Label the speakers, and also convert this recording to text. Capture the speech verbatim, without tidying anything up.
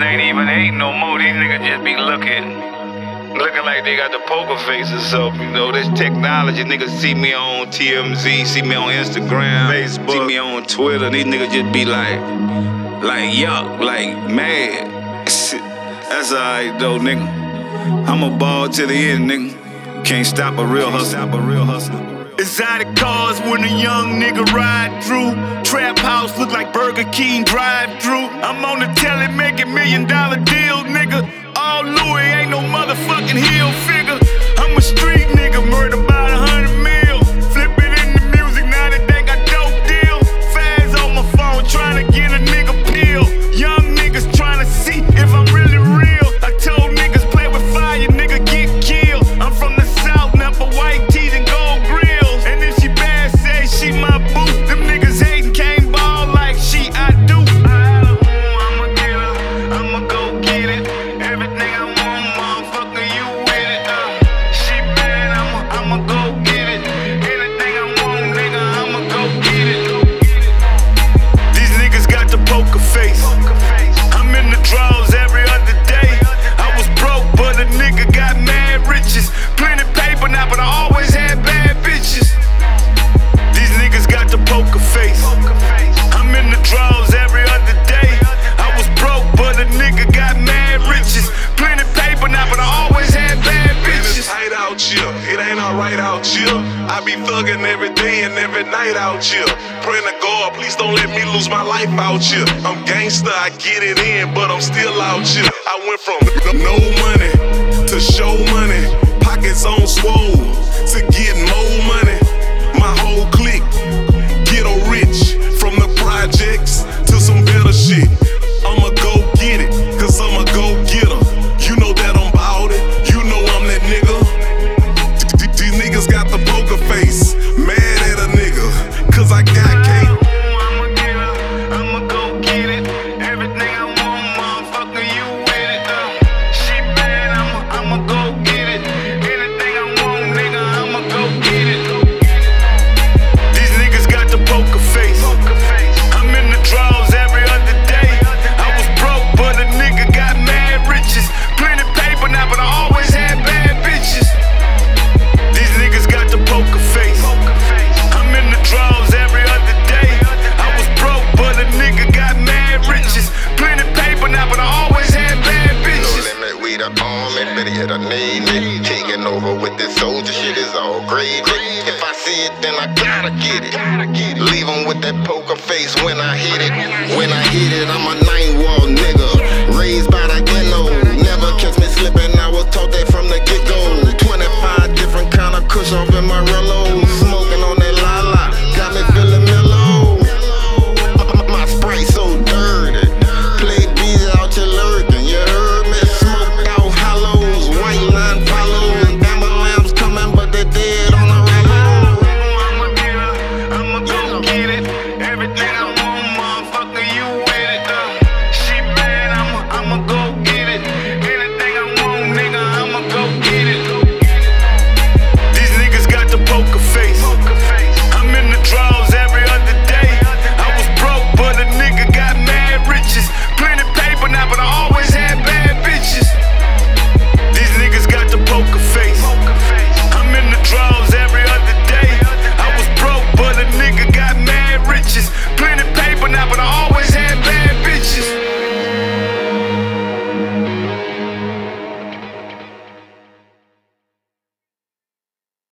Speaker 1: niggas ain't even hating no more. These niggas just be looking. Looking like they got the poker face or something, you know. This technology, niggas see me on T M Z, see me on Instagram, Facebook, see me on Twitter. These niggas just be like, like yuck, like mad. That's alright though, nigga. I'ma ball to the end, nigga. Can't stop a real hustle. Stop a real hustler. Exotic cars when a young nigga ride through. Trap house look like Burger King drive-through. I'm on the telly making million dollar deals, nigga. All Louis ain't no motherfucking heel figure. I'm a street nigga, murder about a hundred mil. Flip it in the music, now they think I dope deal. Fads on my phone trying to get a nigga pill. Young niggas trying to see if I'm really real. I told niggas play with fire, nigga get killed. I'm from the south, number white teeth and gold grills. And if she bad, say she my boo. Them niggas hating can't ball like she I do. I had a ooh, I'ma get her, I'ma go get it. Everything I want, motherfucker, you with it. Uh, she bad, I'ma, I'ma go get it. Anything I want, nigga, I'ma go get it. These niggas got the poker face. I'm in the draws every other day. I was broke, but a nigga got mad riches. Plenty paper now, but I always had bad bitches. These niggas got the poker face. I'm in the draws every other day. I was broke, but a nigga got mad riches. Plenty paper now, but I always had bad bitches.
Speaker 2: It's tight out here, it ain't alright out here. I be thugging every day and every night out here. Praying to God, please don't let me lose my life out here. I'm gangster, I get it in, but I'm still out here. I went from no money to show money, pockets on swole to get more money. My whole clique, ghetto rich, from the projects to some better shit. I'ma go get it, cause I'ma go get her. You know that I'm bout it, you know I'm that nigga. These niggas got the poker face, mad at a nigga, cause I got cake.
Speaker 1: I'ma get her, I'ma go get it. Everything I want, motherfucker, you with it. Uh, she bad, I'ma, I'ma go get it. Anything I want, nigga, I'ma go get it. These niggas got the poker face. I'm in the draws every other day. I was broke, but a nigga got mad riches. Plenty paper now, but I always had bad bitches. These niggas got the poker face. I'm in the draws every other day. I was broke, but a nigga got mad riches. Plenty paper now, but I always had bad
Speaker 3: No
Speaker 1: bitches.
Speaker 3: limit, we the army, better yet I need it. Taking over with this soldier shit is all gravy. If I see it, then I gotta get it. Leave 'em with that poker face when I hit it.